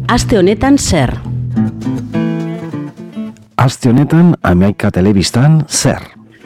Aste honetan zer? Aste honetan Hamaika Telebistan zer?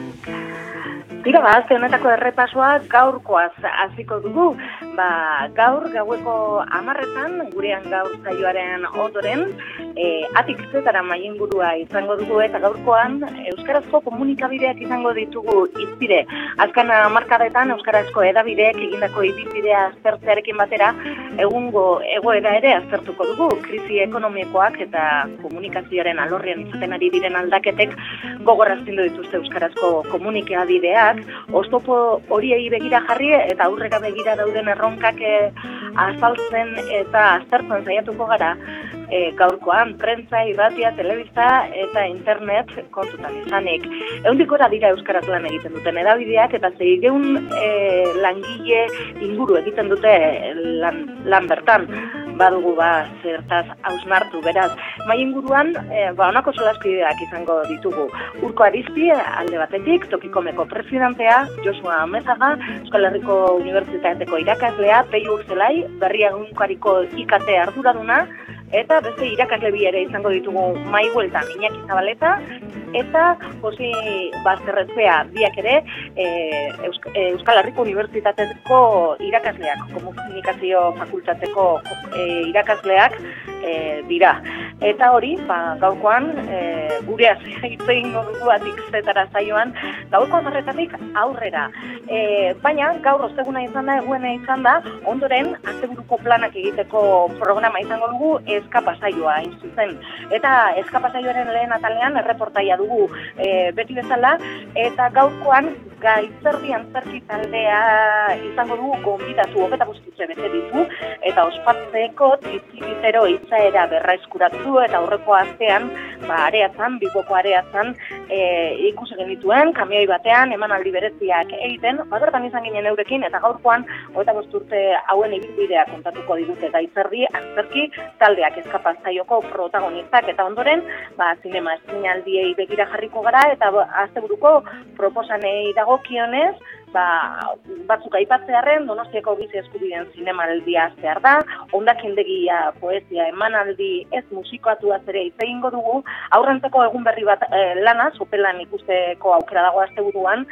Tira, aste honetako errepasoa gaurkoaz hasiko dugu. Gaur gaueko 10:00 gurean gaur saioaren ondoren atik zetara mailingurua izango dugu eta gaurkoan euskarazko komunikabideak izango ditugu hizpide. Azken hamarkadetan euskarazko hedabideek egindako ibilbidea aztertzearekin batera egungo egoera ere aztertuko dugu. Krisi ekonomikoak eta komunikazioaren alorrean izaten ari diren aldaketek gogorrazten dituzte euskarazko komunikabideak. Oztopo horiei begira jarri eta aurrera begira dauden erronkak azaltzen eta aztertzen saiatuko gara gaurkoan, prentza, irratia, telebista eta internet kontutan izanik. 100 gora dira euskaraz lan egiten duten hedabideak eta 600 langile inguru egiten dute lan bertan. Badugu zertaz hausnartu, beraz. Mai inguruan, honako solaskideak izango ditugu. Urko Arizpi, alde batetik, Tokikomeko presidentea, Josua Amezaga, Euskal Herriko Unibertsitateko irakaslea, Peio Urzelai, Berriagunkariko IKT arduraduna, eta beste irakasle bi ere izango ditugu mai bueltan, Iñaki Zabaleta, eta Josi Bazterretzea biak ere Euskal Herriko Unibertsitateko irakasleak, komunikazio fakultateko irakasleak dira. Eta hori, gaurkoan gureaz hitz egingo dugu atik zetara saioan, gaurko 10:00 aurrera. Baina gaur osteguna eguena izan da, ondoren asteburuko planak egiteko programa izango dugu eskapa saioa hain zuzen. Eta eskapa saioaren lehen atalean erreportaia dugu beti bezala, eta gaurkoan Gaitzerdi Antzerki taldea izango dugu gonbidatu 25 bete ditu, eta ospatzeko txitibitero itzaera berraeskuratu eta aurreko astean, areatzan, Bilboko areatzan ikusi genituen, kamioi batean, emanaldi bereziak egiten, bertan izan ginen eurekin, eta gaurkoan 25 urte hauen ibilbidea kontatuko digute Gaitzerdi Antzerki taldeak eskapa saioko protagonistak, eta ondoren, zinema estreinaldiei begira jarriko gara, eta asteburuko proposanei dagokionez, batzuk aipatzearren, Donostiako giza eskubideen zinemaldia zehar da, hondakindegia poesia emanaldi ez musikoatuaz ere hitz egingo dugu, aurrentzeko egun berri bat lana, sopelan ikusteko aukera dago asteburuan,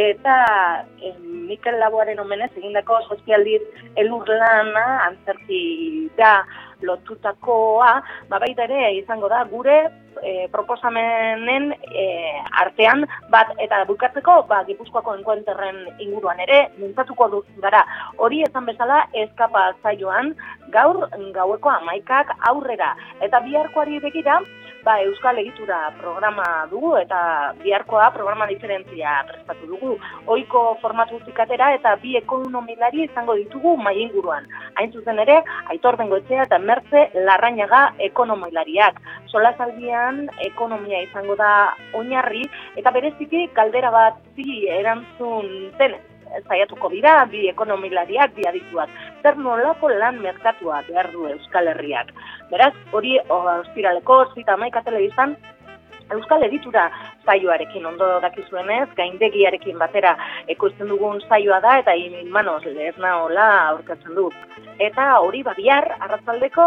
eta Mikel Laboaren omenez egindako sozialdiz elur lana, antzerki da lotutakoa, baita ere izango da gure proposamenen artean bat eta bukatzeko Gipuzkoako enkuenterren inguruan ere mintzatuko gara. Hori esan bezala eskapa saioan gaur gaueko 11:00 aurrera eta biharkoari begira Euskal Egitura programa dugu eta biharkoa programa diferentzia prestatu dugu. Ohiko formatutik atera eta bi ekonomilari izango ditugu mai inguruan. Hain zuzen ere, Aitor Bengoetxea eta Mertze Larrañaga ekonomilariak. Solasaldian ekonomia izango da oinarri eta bereziki galdera bat erantzun zen saiatuko dira bi ekonomilariak, bi adituak. Zer nolako lan merkatua behar du Euskal Herriak. Beraz, hori ostiraleko 10:00 telebistan Euskal Egitura saioarekin ondo dakizuenez, gaindegiarekin batera ekoizten dugun saioa da eta Imanos Lernaola aurkatzen du. Eta hori bihar arratsaldeko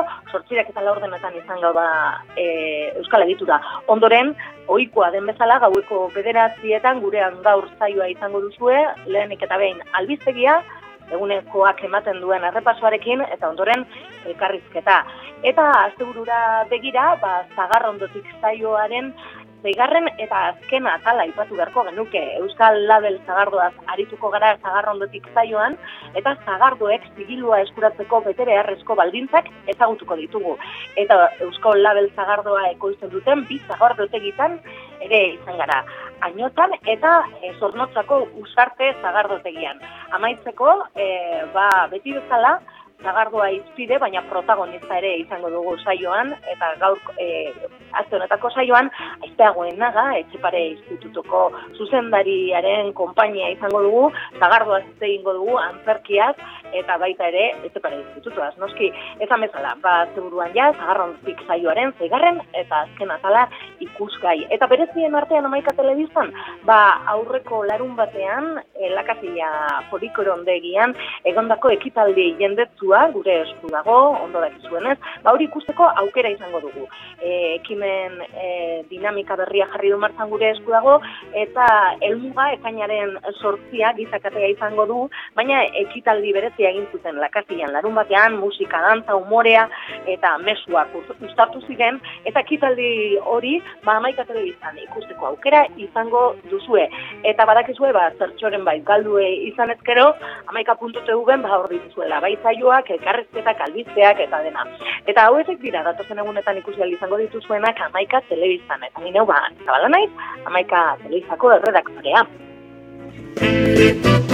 8:04 izango da Euskal Egitura. Ondoren, ohikoa den bezala gaueko 9:00 gurean gaur saioa izango duzue, lehenik eta behin albiztegia, egunekoak ematen duen errepasoarekin eta ondoren elkarrizketa. Eta asteburura begira, Zagarrondotik saioaren 6. eta azkena atala aipatu beharko genuke. Euskal Label Zagardoaz arituko gara Zagarrondotik saioan eta Zagardoek zigilua eskuratzeko bete beharrezko baldintzak ezagutuko ditugu. Eta Euskal Label Zagardoa ekoizten duten bi zagardotegitan ere izan gara. Ainotan eta Zornotzako Usarte zagardotegian. Amaitzeko, beti bezala, Zagardoa hizpide, baina protagonista ere izango dugu saioan, eta gaur aste honetako saioan, Aizpeagoen Naga, Etxepare Institutuko zuzendariaren konpainia izango dugu, Zagardoaz hitz egingo dugu, antzerkiaz, eta baita ere, Etxepare Institutuaz. Noski, ezan bezala, zeburuan Zagarrondotik saioaren 6. eta azken atala ikusgai. Eta berezien artean Hamaika Telebistan, aurreko larun batean, Lakasilla Folikorondegian, egondako ekitaldi jendetsu mezua gure esku dago, ondo dakizuenez, hori ikusteko aukera izango dugu. Ekimen dinamika berria jarri du martxan gure esku dago, eta helmuga ekainaren 8 gizakatea izango du, baina ekitaldi berezia egin zuten Lakasian larun batean, musika, dantza, umorea, eta mezuak uztartu ziren, eta ekitaldi hori, 11 telebistan ikusteko aukera izango duzue. Eta badakizue, zertxoren galdu izan ezkero, 11.tv hor dituzuela, bai zaioak, elkarrezketak, albisteak, eta dena. Eta hauetek dira, datozen egunetan ikusi izango dituzuenak 11 telebistan. Eta nire, zabala naiz, 11 telebistako erredaktorea.